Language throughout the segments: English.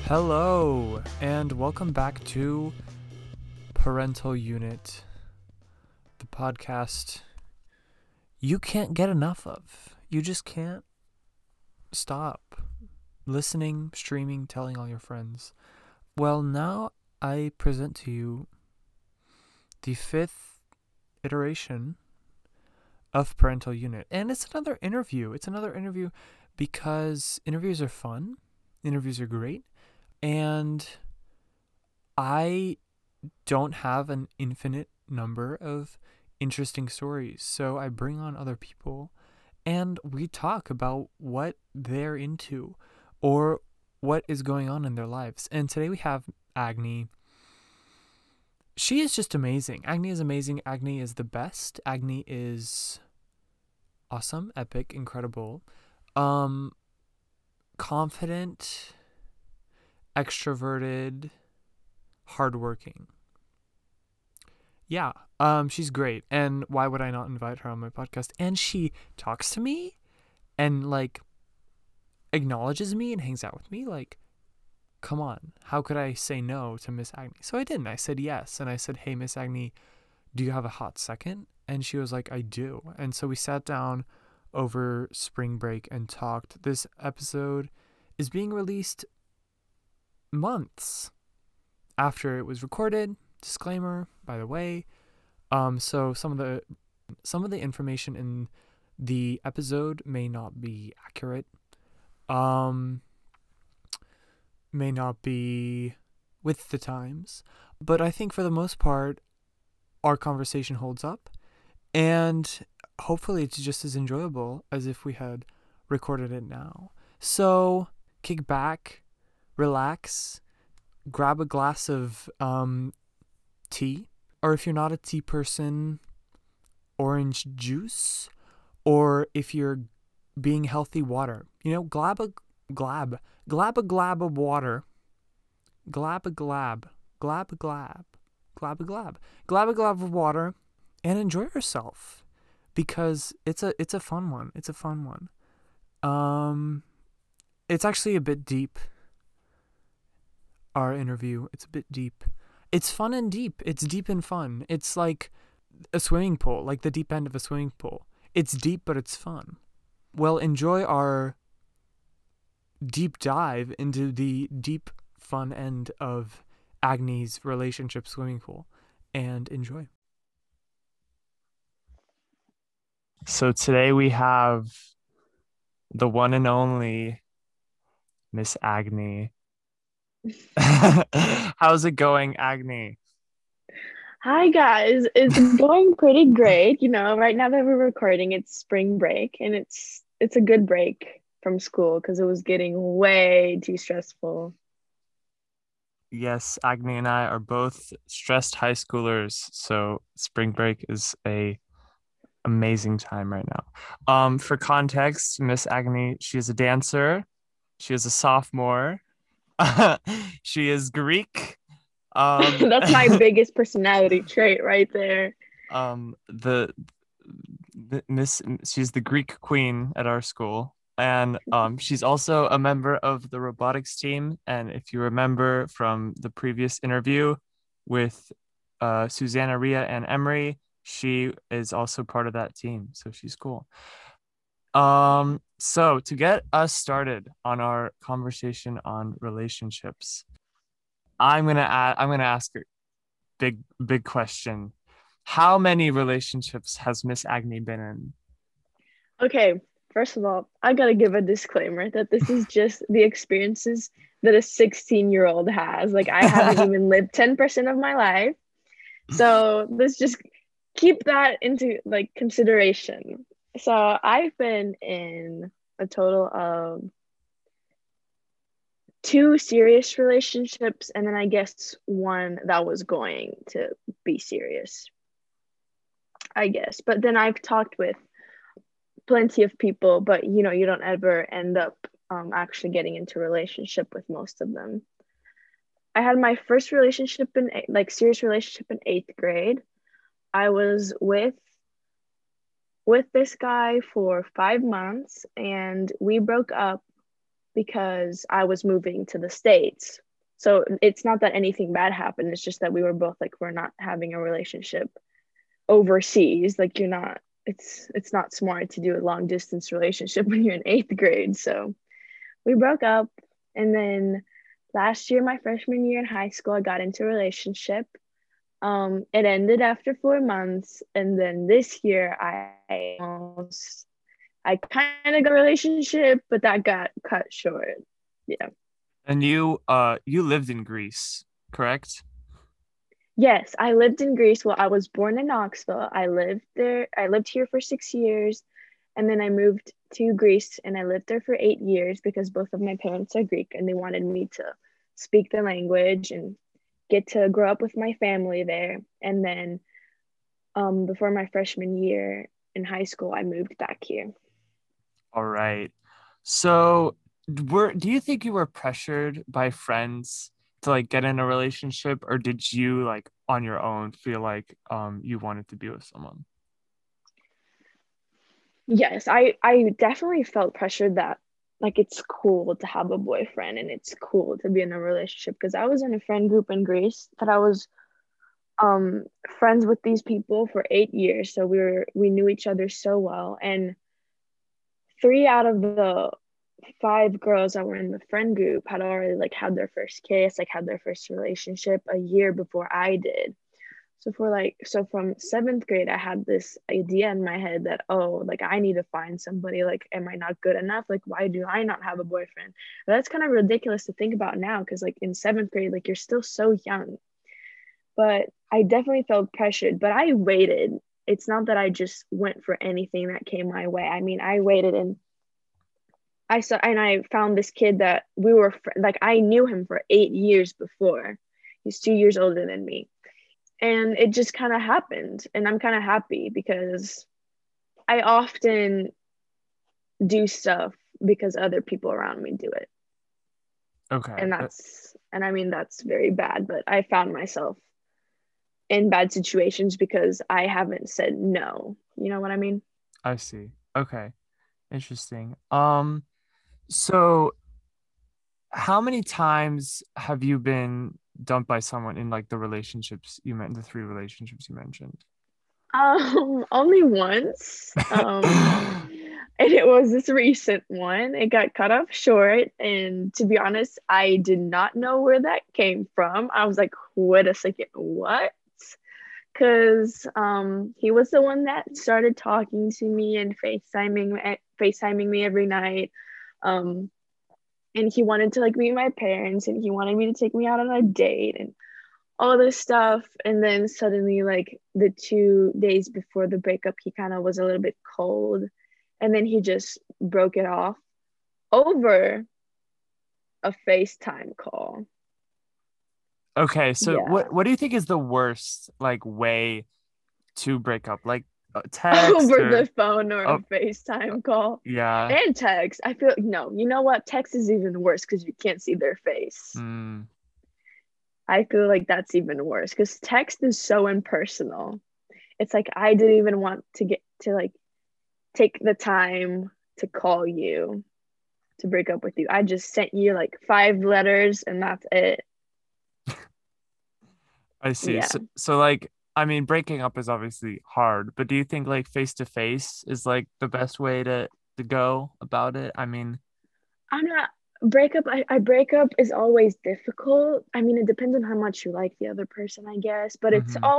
Hello, and welcome back to Parental Unit, the podcast you can't get enough of. You just can't stop listening, streaming, telling all your friends. Well, now I present to you the fifth iteration of Parental Unit. And it's another interview. It's another interview because interviews are fun, interviews are great, and I don't have an infinite number of interesting stories. So I bring on other people and we talk about what they're into or what is going on in their lives. And today we have Agni. She is just amazing. Agni is amazing. Agni is the best. Agni is awesome, epic, incredible, confident, extroverted, hardworking. Yeah, she's great. And why would I not invite her on my podcast? And she talks to me and like acknowledges me and hangs out with me. Like, come on, how could I say no to Miss Agni? So I didn't. I said yes. And I said, hey, Miss Agni, do you have a hot second? And she was like, I do. And so we sat down over spring break and talked. This episode is being released months after it was recorded. Disclaimer, by the way. So some of the information in the episode may not be accurate. May not be with the times, but I think for the most part, our conversation holds up, and hopefully it's just as enjoyable as if we had recorded it now. So kick back, relax, grab a glass of tea, or if you're not a tea person, orange juice, or if you're being healthy, water. You know, glab a glab of water, glab a glab, glab a glab, glab a glab, glab a glab of water, and enjoy yourself because it's a fun one. It's a fun one. It's actually a bit deep. Our interview, it's a bit deep. It's fun and deep. It's deep and fun. It's like a swimming pool, like the deep end of a swimming pool. It's deep, but it's fun. Well, enjoy our deep dive into the deep, fun end of Agni's relationship swimming pool, and enjoy. So today we have the one and only Miss Agni. How's it going, Agni? Hi guys, it's going pretty great. Right now that we're recording, it's spring break and it's a good break from school because it was getting way too stressful. Yes, Agni and I are both stressed high schoolers, so spring break is a amazing time right now. For context, Miss Agni, she is a dancer. She is a sophomore. She is Greek. That's my biggest personality trait right there. The Miss, she's the Greek queen at our school, and she's also a member of the robotics team. And if you remember from the previous interview with Susanna, Ria, and Emery, she is also part of that team, so she's cool. So to get us started on our conversation on relationships, I'm gonna ask a big question. How many relationships has Miss Agni been in? Okay, first of all, I gotta give a disclaimer that this is just the experiences that a 16-year-old has. Like, I haven't even lived 10% of my life. So let's just keep that into like consideration. So I've been in a total of 2 serious relationships, and then I guess one that was going to be serious, I guess. But then I've talked with plenty of people, but you don't ever end up actually getting into a relationship with most of them. I had my first relationship in like serious relationship in 8th grade. I was with this guy for 5 months and we broke up because I was moving to the States. So it's not that anything bad happened. It's just that we were both like, we're not having a relationship overseas. Like you're not, it's not smart to do a long distance relationship when you're in eighth grade. So we broke up. And then last year, my freshman year in high school, I got into a relationship. It ended after 4 months. And then this year I kind of got a relationship, but that got cut short. Yeah. And you lived in Greece, correct? Yes, I lived in Greece. Well, I was born in Knoxville. I lived there. I lived here for 6 years. And then I moved to Greece and I lived there for 8 years because both of my parents are Greek and they wanted me to speak the language and get to grow up with my family there. And then before my freshman year in high school, I moved back here. All right. So, do you think you were pressured by friends to like get in a relationship, or did you like on your own feel like you wanted to be with someone? Yes, I definitely felt pressured that like it's cool to have a boyfriend and it's cool to be in a relationship because I was in a friend group in Greece that I was um friends with these people for 8 years. So we knew each other so well. And three out of the five girls that were in the friend group had already like had their first kiss, like had their first relationship a year before I did. So from seventh grade, I had this idea in my head that, oh, like I need to find somebody. Like, am I not good enough? Like, why do I not have a boyfriend? But that's kind of ridiculous to think about now because, like, in seventh grade, like you're still so young. But I definitely felt pressured, but I waited. It's not that I just went for anything that came my way. I mean, I waited and I found this kid that like, I knew him for 8 years before. He's 2 years older than me and it just kind of happened and I'm kind of happy because I often do stuff because other people around me do it, Okay. and I mean that's very bad, but I found myself in bad situations because I haven't said no, you know what I mean? I see. Okay. Interesting. So how many times have you been dumped by someone in like the relationships you meant, the three relationships you mentioned? Only once. And it was this recent one. It got cut off short. And to be honest, I did not know where that came from. I was like, wait a second, what? Because he was the one that started talking to me and FaceTiming me every night. Um, and he wanted to like meet my parents and he wanted me to take me out on a date and all this stuff. And then suddenly, like the 2 days before the breakup, he kind of was a little bit cold. And then he just broke it off over a FaceTime call. Okay, so Yeah. what do you think is the worst like way to break up? Like text Over or the phone or a oh FaceTime call. yeah. And text. I feel no, you know what? Text is even worse because you can't see their face. Mm, I feel like that's even worse because text is so impersonal. It's like I didn't even want to get to like take the time to call you to break up with you. I just sent you like 5 letters and that's it. I see. Yeah. So like I mean breaking up is obviously hard, but do you think like face to face is like the best way to go about it? I mean, I'm not breakup. I breakup is always difficult. I mean, it depends on how much you like the other person, I guess, but mhm.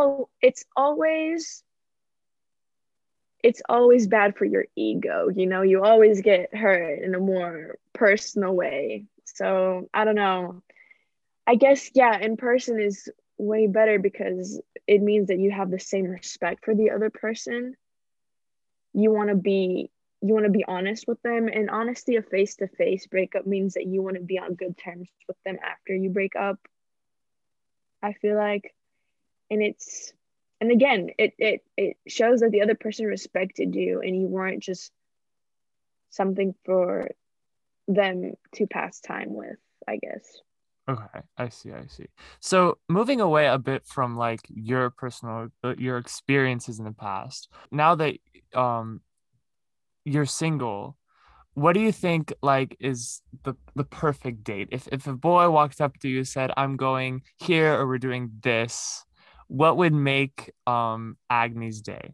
it's always bad for your ego. You know, you always get hurt in a more personal way. So I don't know. I guess, yeah, in person is way better because it means that you have the same respect for the other person. You want to be you want to be honest with them, and honesty, a face-to-face breakup means that you want to be on good terms with them after you break up, I feel like. And it's and again, it shows that the other person respected you and you weren't just something for them to pass time with, I guess. Okay, I see, I see. So moving away a bit from like your personal your experiences in the past, now that um you're single, what do you think like is the perfect date? If a boy walked up to you and said, "I'm going here," or "We're doing this," what would make Agni's day?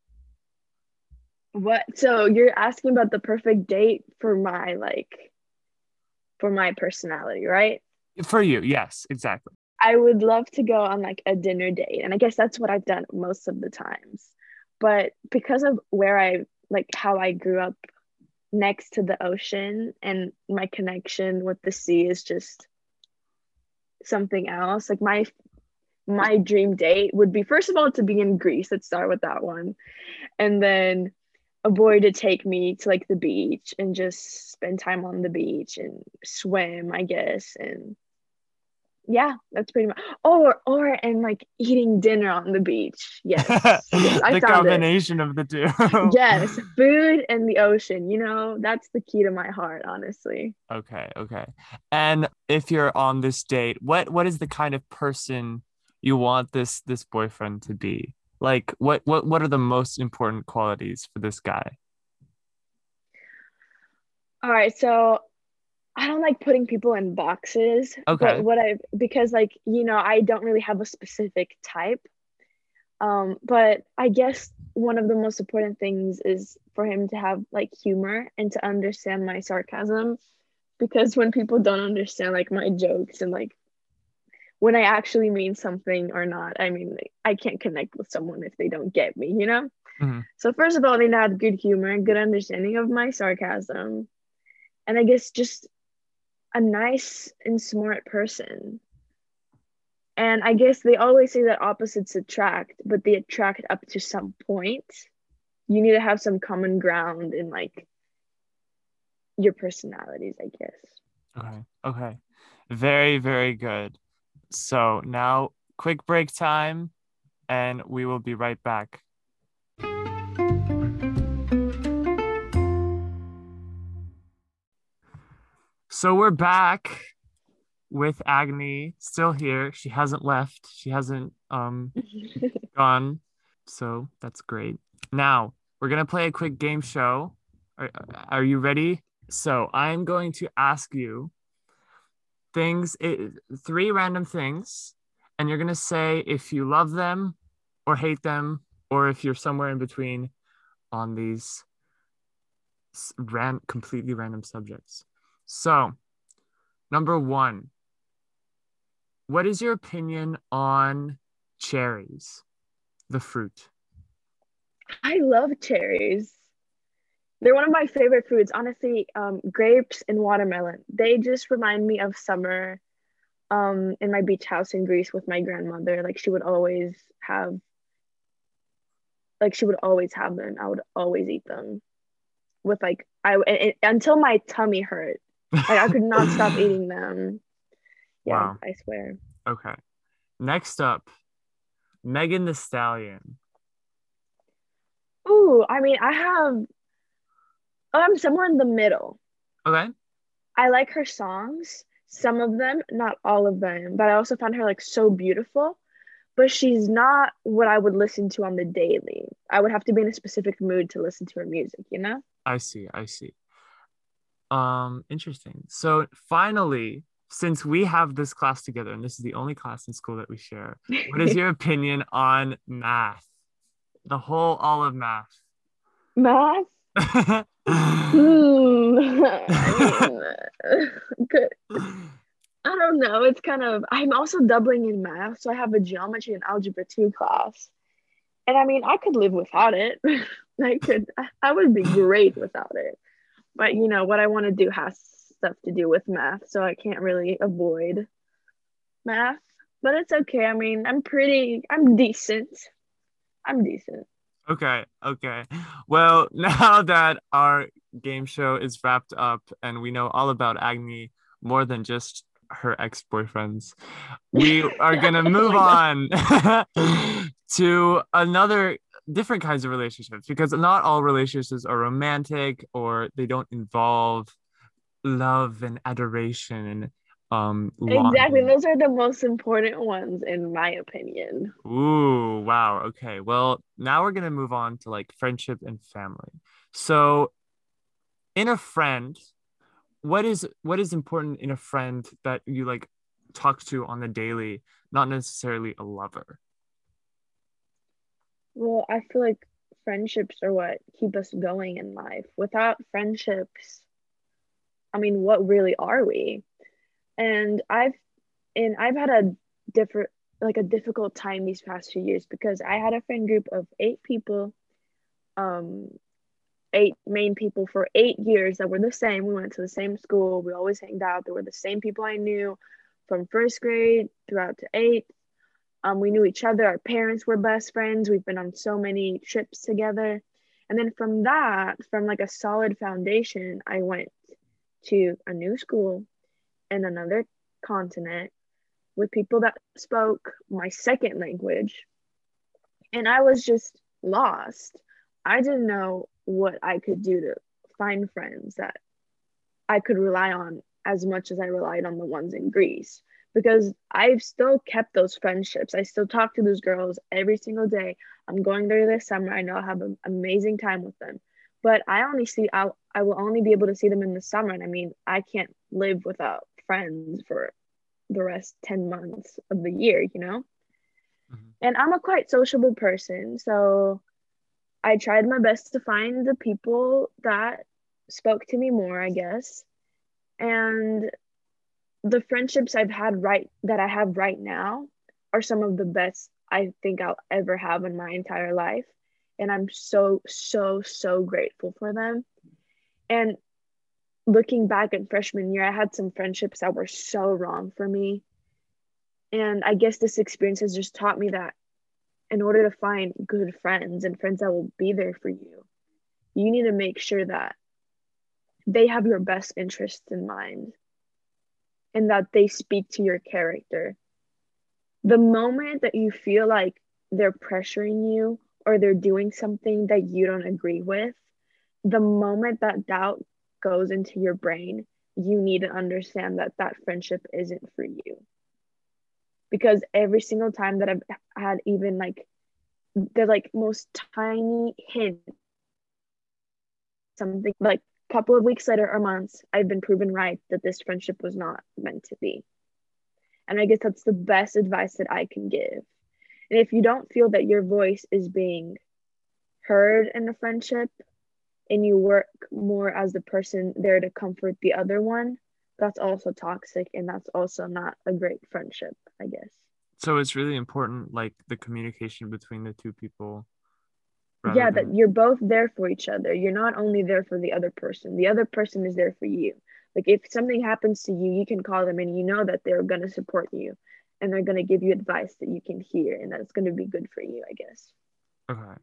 What? So you're asking about the perfect date for my personality, right? For you, yes, exactly. I would love to go on like a dinner date, and I guess that's what I've done most of the times. But because of where I like how I grew up next to the ocean and my connection with the sea is just something else. Like my dream date would be first of all to be in Greece. Let's start with that one. And then a boy to take me to like the beach and just spend time on the beach and swim, I guess. And yeah, that's pretty much. Or and like eating dinner on the beach. Yes. Yes, I The found it. combination of the two. Yes, food and the ocean, that's the key to my heart, honestly. Okay, okay. And if you're on this date, what is the kind of person you want this boyfriend to be? Like what are the most important qualities for this guy? All right, so I don't like putting people in boxes, but Okay. because like, I don't really have a specific type. But I guess one of the most important things is for him to have like humor and to understand my sarcasm. Because when people don't understand like my jokes and like when I actually mean something or not, I mean, like, I can't connect with someone if they don't get me? Hmm. So, first of all, they need to have good humor and good understanding of my sarcasm. And I guess just a nice and smart person. And I guess they always say that opposites attract, but they attract up to some point. You need to have some common ground in like your personalities, I guess. Okay. Okay. Very, very good. So now quick break time and we will be right back. So we're back with Agni still here. She hasn't left. She hasn't gone. So that's great. Now we're gonna play a quick game show. Are you ready? So I'm going to ask you things, three random things, and you're gonna say if you love them or hate them, or if you're somewhere in between on these completely random subjects. So, number one, what is your opinion on cherries, the fruit? I love cherries. They're one of my favorite foods. Honestly, grapes and watermelon. They just remind me of summer in my beach house in Greece with my grandmother. She would always have them. I would always eat them with like until my tummy hurt. Like I could not stop eating them. Yeah, Wow. I swear. Okay. Next up, Megan the Stallion. Ooh, I mean, I'm somewhere in the middle. Okay. I like her songs, some of them, not all of them, but I also found her like so beautiful. But she's not what I would listen to on the daily. I would have to be in a specific mood to listen to her music? I see. I see. Interesting. So finally, since we have this class together, and this is the only class in school that we share, what is your opinion on math? All of math. Math? I mean, good. I don't know. It's kind of, I'm also doubling in math. So I have a geometry and algebra 2 class. And I mean, I could live without it. I would be great without it. But what I want to do has stuff to do with math. So I can't really avoid math. But it's okay. I mean, I'm decent. I'm decent. Okay, okay. Well, now that our game show is wrapped up and we know all about Agni more than just her ex-boyfriends, we are gonna Oh move my God. on to another different kinds of relationships because not all relationships are romantic or they don't involve love and adoration and Exactly. longing. Those are the most important ones, in my opinion. Ooh, wow. Okay. Well, now we're gonna move on to like friendship and family. So in a friend, what is important in a friend that you like talk to on the daily, not necessarily a lover? Well, I feel like friendships are what keep us going in life. Without friendships, I mean, what really are we? And I've had a different like a difficult time these past few years because I had a friend group of 8 people, um, 8 main people for 8 years that were the same. We went to the same school. We always hanged out. They were the same people I knew from first grade throughout to eighth. We knew each other. Our parents were best friends. We've been on so many trips together. And then from that, from like a solid foundation, I went to a new school in another continent with people that spoke my second language. And I was just lost. I didn't know what I could do to find friends that I could rely on as much as I relied on the ones in Greece because I've still kept those friendships. I still talk to those girls every single day. I'm going there this summer. I know I'll have an amazing time with them. But I will only be able to see them in the summer. And I mean, I can't live without friends for the rest 10 months of the year, you know? Mhm. And I'm a quite sociable person. So I tried my best to find the people that spoke to me more, I guess. And the friendships I have right now are some of the best I think I'll ever have in my entire life. And I'm so, so, so grateful for them. And looking back at freshman year, I had some friendships that were so wrong for me. And I guess this experience has just taught me that in order to find good friends and friends that will be there for you, you need to make sure that they have your best interests in mind and that they speak to your character. The moment that you feel like they're pressuring you or they're doing something that you don't agree with, the moment that doubt goes into your brain, you need to understand that that friendship isn't for you. Because every single time that I've had even like the like most tiny hint, something like a couple of weeks later or months, I've been proven right that this friendship was not meant to be. And I guess that's the best advice that I can give. And if you don't feel that your voice is being heard in a friendship and you work more as the person there to comfort the other one, that's also toxic and that's also not a great friendship, I guess. So it's really important, like the communication between the two people rather Yeah, that than. you're both there for each other. You're not only there for the other person is there for you. Like if something happens to you, you can call them and you know that they're going to support you and they're going to give you advice that you can hear and that's going to be good for you, I guess. Okay.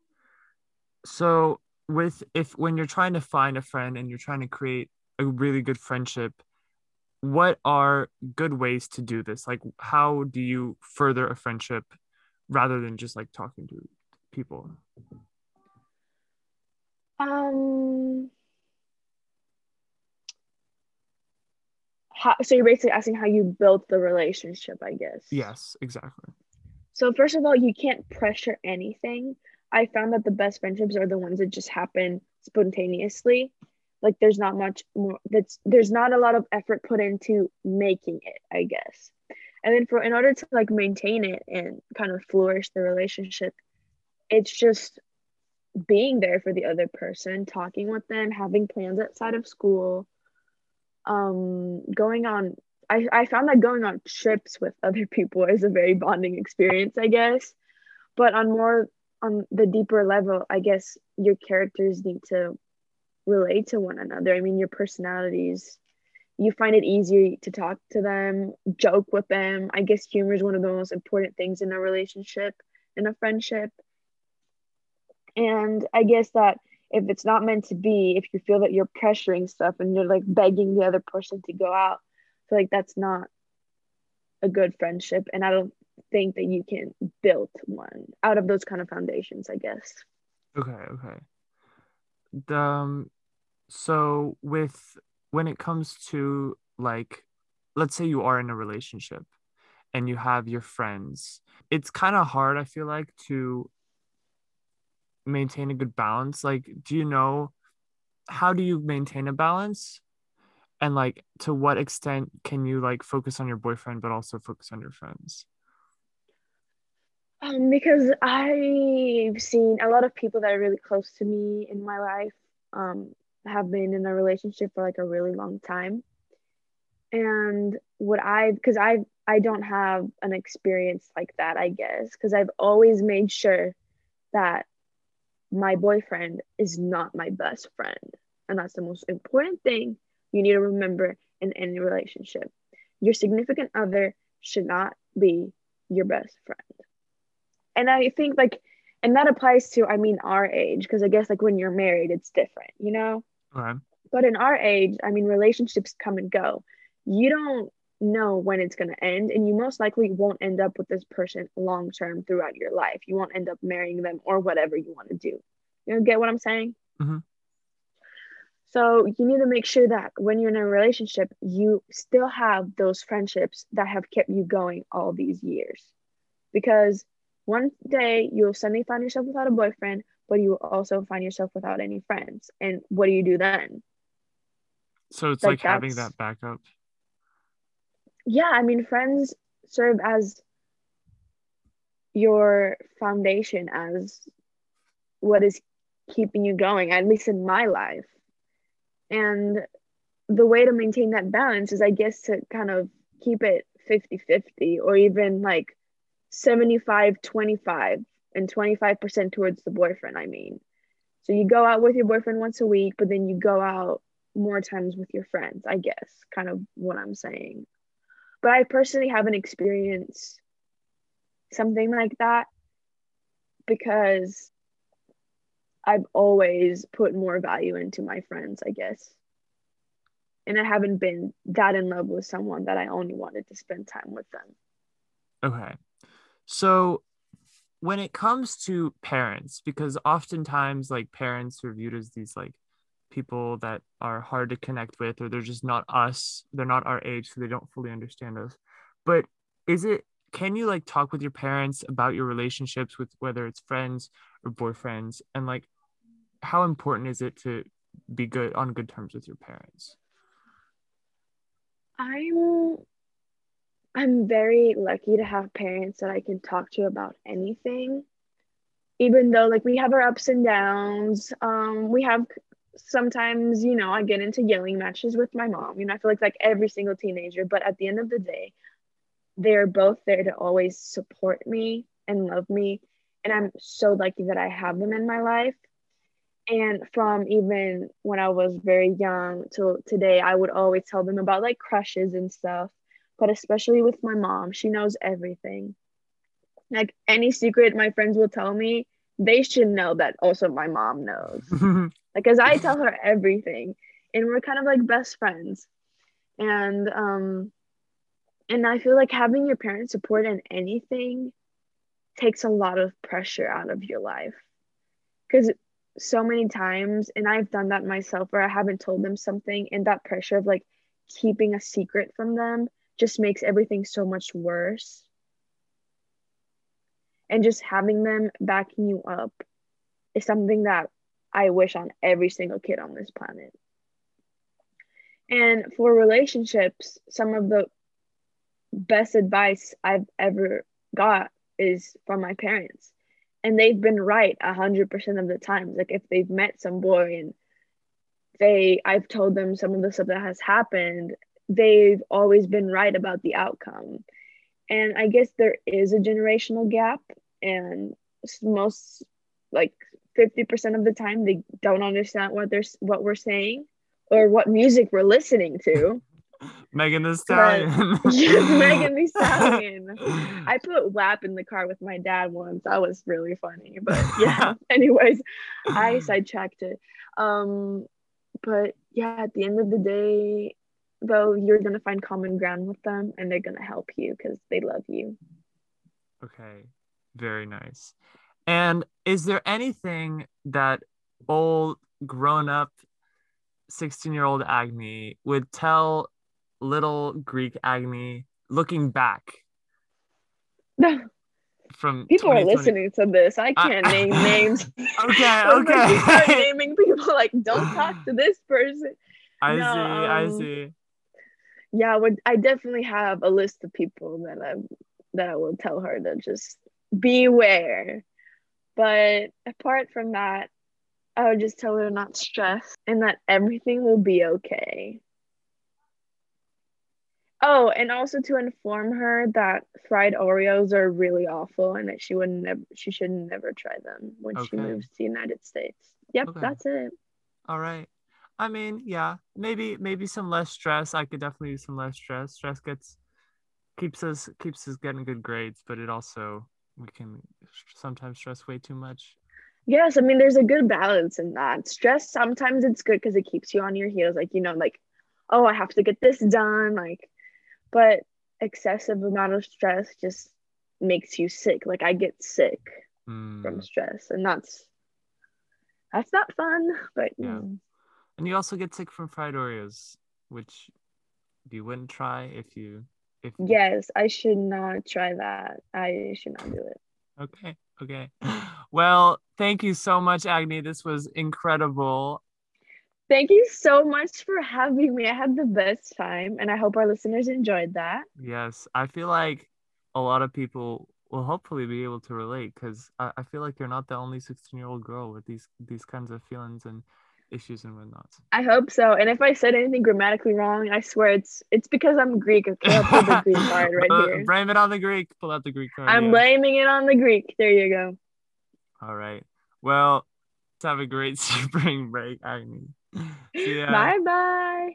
So with if when you're trying to find a friend and you're trying to create a really good friendship, what are good ways to do this? Like how do you further a friendship rather than just like talking to people? Um, so you're basically asking how you built the relationship, I guess. Yes, exactly. So first of all, you can't pressure anything. I found that the best friendships are the ones that just happen spontaneously. Like there's not much more there's not a lot of effort put into making it, I guess. And then for in order to like maintain it and kind of flourish the relationship, it's just being there for the other person, talking with them, having plans outside of school, going on I found that going on trips with other people is a very bonding experience, I guess. But on the deeper level, I guess your characters need to relate to one another. I mean, your personalities, you find it easier to talk to them, joke with them. I guess humor is one of the most important things in a relationship, in a friendship. And I guess that if it's not meant to be, if you feel that you're pressuring stuff and you're like begging the other person to go out, I feel like that's not a good friendship. And I don't think that you can build one out of those kind of foundations, I guess. Okay, okay. The so with when it comes to like let's say you are in a relationship and you have your friends, it's kind of hard, I feel like, to maintain a good balance. Like, do you know how do you maintain a balance? And like, to what extent can you like focus on your boyfriend, but also focus on your friends? Because I've seen a lot of people that are really close to me in my life, have been in a relationship for like a really long time. And because I don't have an experience like that, I guess, because I've always made sure that my boyfriend is not my best friend. And that's the most important thing you need to remember in any relationship. Your significant other should not be your best friend. And I think like, and that applies to, I mean, our age, because I guess like when you're married, it's different, you know? Okay. But in our age, I mean, relationships come and go. You don't know when it's going to end, and you most likely won't end up with this person long term throughout your life. You won't end up marrying them or whatever you want to do. You know, get what I'm saying? Mm-hmm. So you need to make sure that when you're in a relationship, you still have those friendships that have kept you going all these years. Because one day you'll suddenly find yourself without a boyfriend, but you will also find yourself without any friends. And what do you do then? So it's Like like having that's that backup. yeah, I mean, friends serve as your foundation, as what is keeping you going, at least in my life. And the way to maintain that balance is, I guess, to kind of keep it 50-50, or even like 75-25, and 25% towards the boyfriend, I mean. So you go out with your boyfriend once a week, but then you go out more times with your friends, I guess, kind of what I'm saying. But I personally haven't experienced something like that because I've always put more value into my friends, I guess. And I haven't been that in love with someone that I only wanted to spend time with them. Okay. So when it comes to parents, because oftentimes like parents are viewed as these like people that are hard to connect with, or they're just not us, they're not our age, so they don't fully understand us. But is it, can you like talk with your parents about your relationships with whether it's friends or boyfriends, and like how important is it to be good on good terms with your parents? I'm I'm very lucky to have parents that I can talk to about anything. Even though like we have our ups and downs, we have sometimes, I get into yelling matches with my mom. I feel like every single teenager, but at the end of the day, they're both there to always support me and love me. And I'm so lucky that I have them in my life. And from even when I was very young till today, I would always tell them about like crushes and stuff. But especially with my mom, she knows everything. Like any secret my friends will tell me, they should know that also my mom knows. Like, cause I tell her everything, and we're kind of like best friends. And and I feel like having your parents support in anything takes a lot of pressure out of your life. Because so many times, and I've done that myself, where I haven't told them something, and that pressure of like keeping a secret from them just makes everything so much worse. And just having them backing you up is something that I wish on every single kid on this planet. And for relationships, some of the best advice I've ever got is from my parents. And they've been right 100% of the times. Like if they've met some boy and I've told them some of the stuff that has happened, they've always been right about the outcome. And I guess there is a generational gap, and most like 50% of the time they don't understand what we're saying or what music we're listening to. Megan Thee But Stallion. yes, Megan Thee Stallion. I put WAP in the car with my dad once. That was really funny. But yeah, anyways, I sidetracked it. Um, but yeah, at the end of the day, though, you're gonna find common ground with them, and they're gonna help you because they love you. Okay, very nice. And is there anything that old grown up 16-year-old Agni would tell little Greek Agni looking back? from People are 2020. listening to this. I can't name names. Okay, But if you start okay. naming people, like, don't talk to this person. I No, see, I see. yeah, I definitely have a list of people that I will tell her to just beware. But apart from that, I would just tell her not to stress and that everything will be okay. Oh, and also to inform her that fried Oreos are really awful and that she should never try them when she Okay, moves to the United States. Yep, okay. that's it. All right. I mean, yeah, maybe some less stress. I could definitely use some less stress. Stress keeps us getting good grades, but it also we can sometimes stress way too much. Yes, I mean there's a good balance in that. Stress sometimes it's good because it keeps you on your heels, like like, oh, I have to get this done, like, but excessive amount of stress just makes you sick. Like I get sick from Mm, stress, and that's not fun, but yeah. And you also get sick from fried Oreos, which you wouldn't try if yes, I should not try that. I should not do it. okay, okay. Well, thank you so much, Agni. This was incredible. Thank you so much for having me. I had the best time, and I hope our listeners enjoyed that. Yes, I feel like a lot of people will hopefully be able to relate because I feel like you're not the only 16-year-old girl with these kinds of feelings and issues and whatnot. I hope so. And if I said anything grammatically wrong, I swear it's because I'm Greek. Okay, I'll pull the Greek card right here. Blame it on the Greek. Pull out the Greek card. I'm Yes. blaming it on the Greek. There you go. All right. Well, let's have a great spring break, Agni. See ya. Bye bye.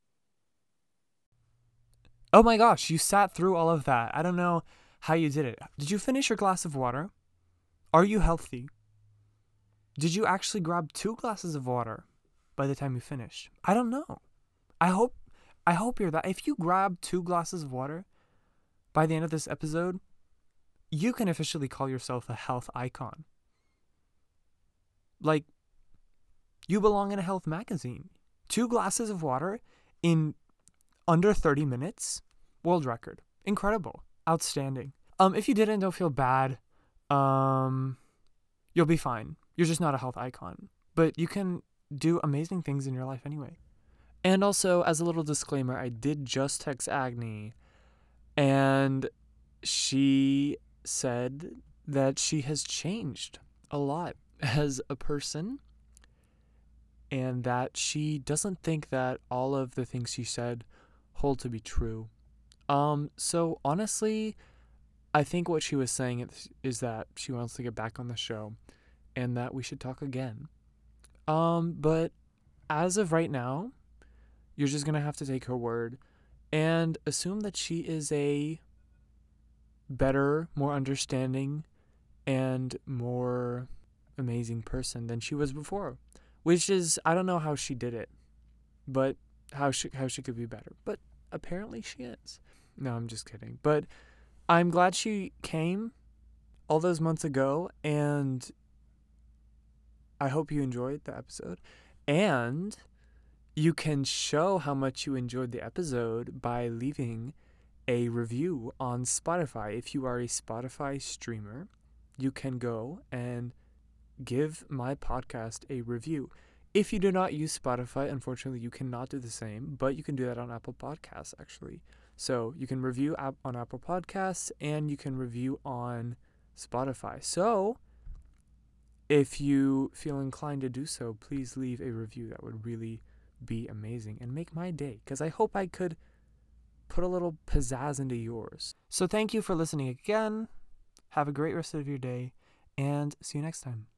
Oh my gosh, you sat through all of that. I don't know how you did it. Did you finish your glass of water? Are you healthy? Did you actually grab 2 glasses of water by the time you finished? I don't know. I hope you're that. If you grab 2 glasses of water by the end of this episode, you can officially call yourself a health icon. Like, you belong in a health magazine. 2 glasses of water in under 30 minutes, world record. Incredible. Outstanding. If you didn't, don't feel bad. You'll be fine. You're just not a health icon. But you can do amazing things in your life anyway. And also, as a little disclaimer, I did just text Agni, and she said that she has changed a lot as a person, and that she doesn't think that all of the things she said hold to be true. So honestly, I think what she was saying is that she wants to get back on the show and that we should talk again. But as of right now, you're just going to have to take her word and assume that she is a better, more understanding, and more amazing person than she was before. Which is, I don't know how she did it, but how she could be better. But apparently she is. No, I'm just kidding. But I'm glad she came all those months ago, and I hope you enjoyed the episode. And you can show how much you enjoyed the episode by leaving a review on Spotify. If you are a Spotify streamer, you can go and give my podcast a review. If you do not use Spotify, unfortunately, you cannot do the same, but you can do that on Apple Podcasts, actually. So you can review on Apple Podcasts and you can review on Spotify. So if you feel inclined to do so, please leave a review. That would really be amazing and make my day, because I hope I could put a little pizzazz into yours. So thank you for listening again. Have a great rest of your day, and see you next time.